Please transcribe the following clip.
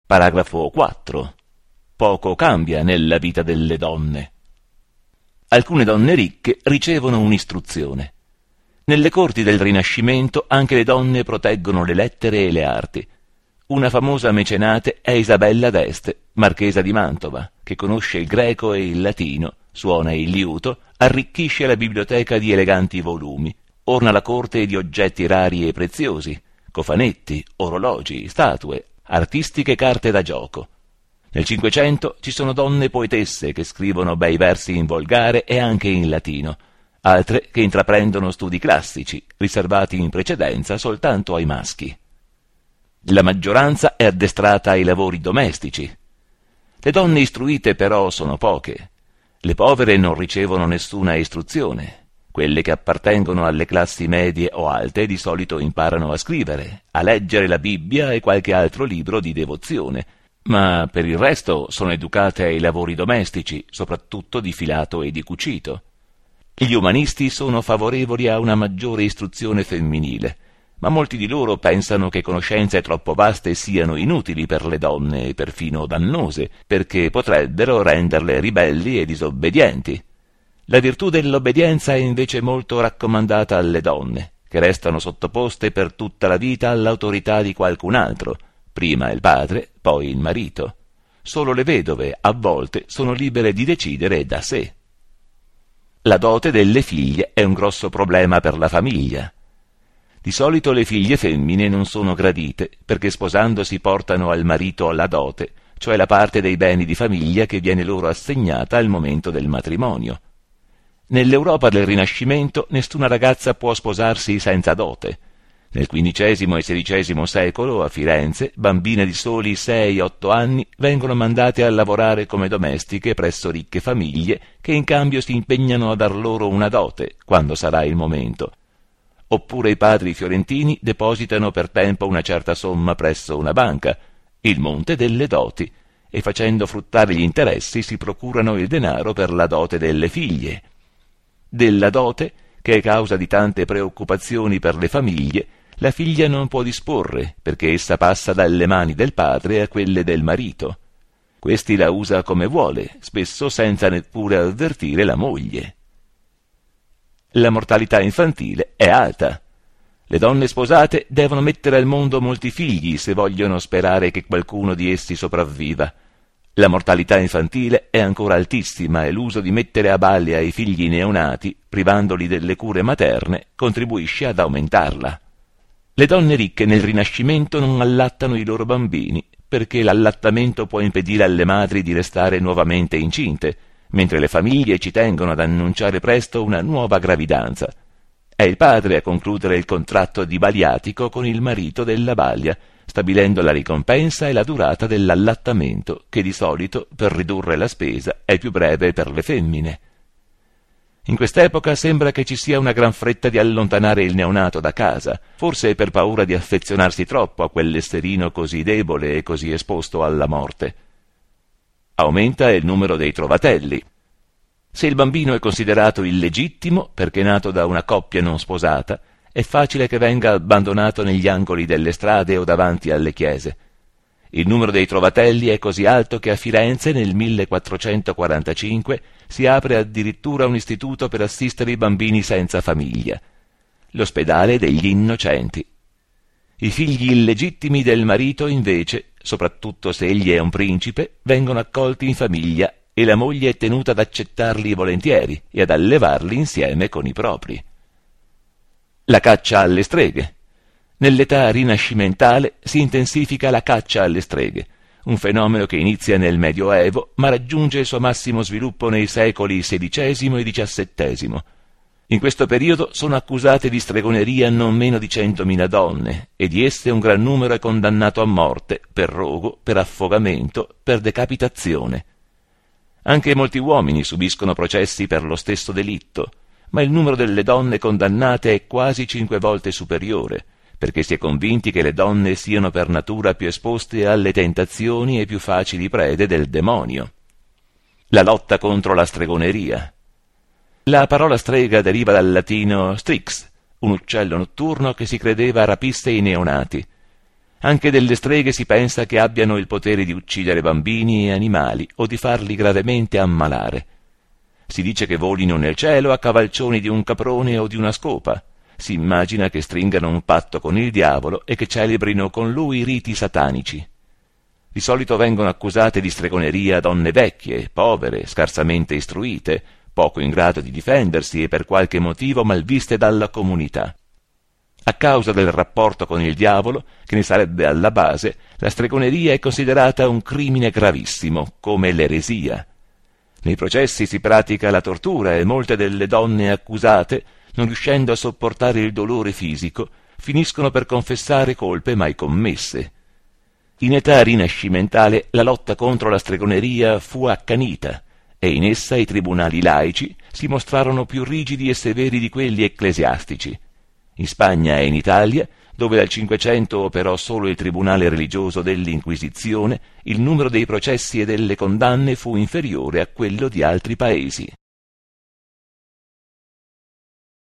Paragrafo 4. Poco cambia nella vita delle donne. Alcune donne ricche ricevono un'istruzione. Nelle corti del Rinascimento anche le donne proteggono le lettere e le arti. Una famosa mecenate è Isabella d'Este, marchesa di Mantova, che conosce il greco e il latino, suona il liuto, arricchisce la biblioteca di eleganti volumi, orna la corte di oggetti rari e preziosi, cofanetti, orologi, statue, artistiche carte da gioco. Nel Cinquecento ci sono donne poetesse che scrivono bei versi in volgare e anche in latino, altre che intraprendono studi classici, riservati in precedenza soltanto ai maschi. La maggioranza è addestrata ai lavori domestici. Le donne istruite però sono poche. Le povere non ricevono nessuna istruzione. Quelle che appartengono alle classi medie o alte di solito imparano a scrivere, a leggere la Bibbia e qualche altro libro di devozione, ma per il resto sono educate ai lavori domestici, soprattutto di filato e di cucito. Gli umanisti sono favorevoli a una maggiore istruzione femminile, ma molti di loro pensano che conoscenze troppo vaste siano inutili per le donne e perfino dannose, perché potrebbero renderle ribelli e disobbedienti. La virtù dell'obbedienza è invece molto raccomandata alle donne, che restano sottoposte per tutta la vita all'autorità di qualcun altro, prima il padre, poi il marito. Solo le vedove, a volte, sono libere di decidere da sé. La dote delle figlie è un grosso problema per la famiglia. Di solito le figlie femmine non sono gradite, perché sposandosi portano al marito la dote, cioè la parte dei beni di famiglia che viene loro assegnata al momento del matrimonio. Nell'Europa del Rinascimento nessuna ragazza può sposarsi senza dote. Nel XV e XVI secolo, a Firenze, bambine di soli 6-8 anni vengono mandate a lavorare come domestiche presso ricche famiglie che in cambio si impegnano a dar loro una dote, quando sarà il momento. Oppure i padri fiorentini depositano per tempo una certa somma presso una banca, il monte delle doti, e facendo fruttare gli interessi si procurano il denaro per la dote delle figlie. Della dote, che è causa di tante preoccupazioni per le famiglie, la figlia non può disporre, perché essa passa dalle mani del padre a quelle del marito. Questi la usa come vuole, spesso senza neppure avvertire la moglie. La mortalità infantile è alta. Le donne sposate devono mettere al mondo molti figli se vogliono sperare che qualcuno di essi sopravviva. La mortalità infantile è ancora altissima e l'uso di mettere a balia i figli neonati, privandoli delle cure materne, contribuisce ad aumentarla. Le donne ricche nel Rinascimento non allattano i loro bambini, perché l'allattamento può impedire alle madri di restare nuovamente incinte, mentre le famiglie ci tengono ad annunciare presto una nuova gravidanza. È il padre a concludere il contratto di baliatico con il marito della balia, stabilendo la ricompensa e la durata dell'allattamento, che di solito, per ridurre la spesa, è più breve per le femmine. In quest'epoca sembra che ci sia una gran fretta di allontanare il neonato da casa, forse per paura di affezionarsi troppo a quell'esserino così debole e così esposto alla morte. Aumenta il numero dei trovatelli. Se il bambino è considerato illegittimo, perché nato da una coppia non sposata, è facile che venga abbandonato negli angoli delle strade o davanti alle chiese. Il numero dei trovatelli è così alto che a Firenze nel 1445 si apre addirittura un istituto per assistere i bambini senza famiglia, l'ospedale degli innocenti. I figli illegittimi del marito, invece, soprattutto se egli è un principe, vengono accolti in famiglia e la moglie è tenuta ad accettarli volentieri e ad allevarli insieme con i propri. La caccia alle streghe. Nell'età rinascimentale si intensifica la caccia alle streghe, un fenomeno che inizia nel Medioevo ma raggiunge il suo massimo sviluppo nei secoli XVI e XVII. In questo periodo sono accusate di stregoneria non meno di 100.000 donne, e di esse un gran numero è condannato a morte, per rogo, per affogamento, per decapitazione. Anche molti uomini subiscono processi per lo stesso delitto, ma il numero delle donne condannate è quasi 5 volte superiore, perché si è convinti che le donne siano per natura più esposte alle tentazioni e più facili prede del demonio. La lotta contro la stregoneria. La parola strega deriva dal latino strix, un uccello notturno che si credeva rapisse i neonati. Anche delle streghe si pensa che abbiano il potere di uccidere bambini e animali o di farli gravemente ammalare. Si dice che volino nel cielo a cavalcioni di un caprone o di una scopa. Si immagina che stringano un patto con il diavolo e che celebrino con lui riti satanici. Di solito vengono accusate di stregoneria donne vecchie, povere, scarsamente istruite, poco in grado di difendersi e per qualche motivo malviste dalla comunità. A causa del rapporto con il diavolo, che ne sarebbe alla base, la stregoneria è considerata un crimine gravissimo, come l'eresia. Nei processi si pratica la tortura e molte delle donne accusate, non riuscendo a sopportare il dolore fisico, finiscono per confessare colpe mai commesse. In età rinascimentale la lotta contro la stregoneria fu accanita e in essa i tribunali laici si mostrarono più rigidi e severi di quelli ecclesiastici. In Spagna e in Italia, dove dal Cinquecento operò solo il tribunale religioso dell'Inquisizione, il numero dei processi e delle condanne fu inferiore a quello di altri paesi.